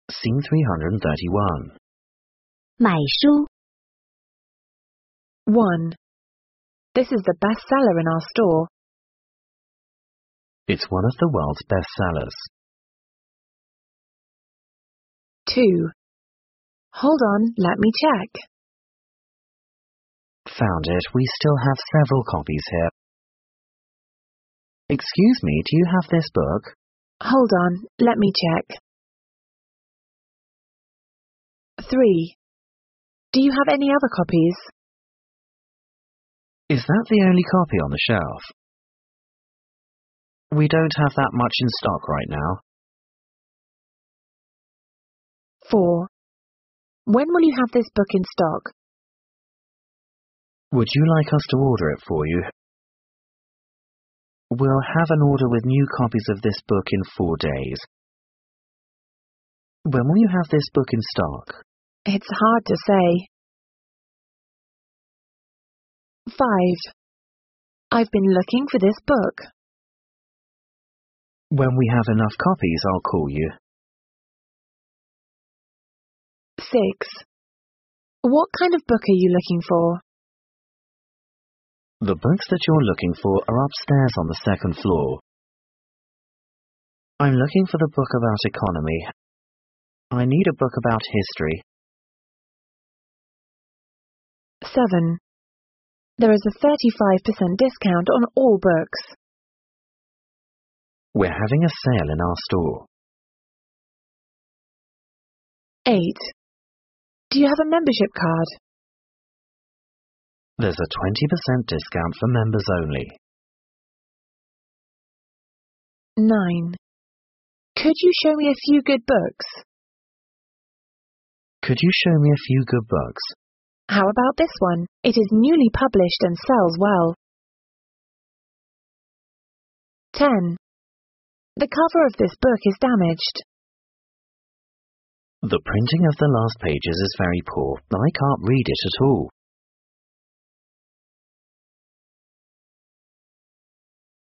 Scene 331. 买书 1. This is the bestseller in our store. It's one of the world's bestsellers. 2. Hold on, let me check. Found it. We still have several copies here. Excuse me, do you have this book? Hold on, let me check. 3. Do you have any other copies? Is that the only copy on the shelf? We don't have that much in stock right now. 4. When will you have this book in stock? Would you like us to order it for you? We'll have an order with new copies of this book in 4 days. When will you have this book in stock? It's hard to say. 5. I've been looking for this book. When we have enough copies, I'll call you. 6. What kind of book are you looking for? The books that you're looking for are upstairs on the 2nd floor. I'm looking for the book about economy. I need a book about history. 7. There is a 35% discount on all books. We're having a sale in our store. 8. Do you have a membership card? There's a 20% discount for members only. 9. Could you show me a few good books? Could you show me a few good books? How about this one? It is newly published and sells well. 10. The cover of this book is damaged. The printing of the last pages is very poor. I can't read it at all.